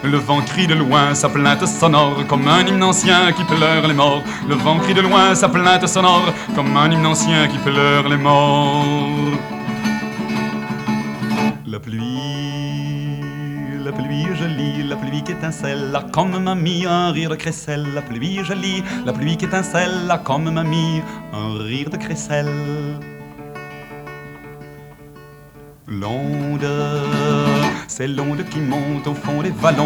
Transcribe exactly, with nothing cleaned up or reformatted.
Le vent crie de loin sa plainte sonore, comme un hymne ancien qui pleure les morts. Le vent crie de loin sa plainte sonore, comme un hymne ancien qui pleure les morts. La pluie, la pluie jolie, la pluie qui étincelle, là comme mamie, un rire de crécelle. La pluie jolie, la pluie qui étincelle, là comme mamie, un rire de crécelle. L'onde, c'est l'onde qui monte au fond des vallons.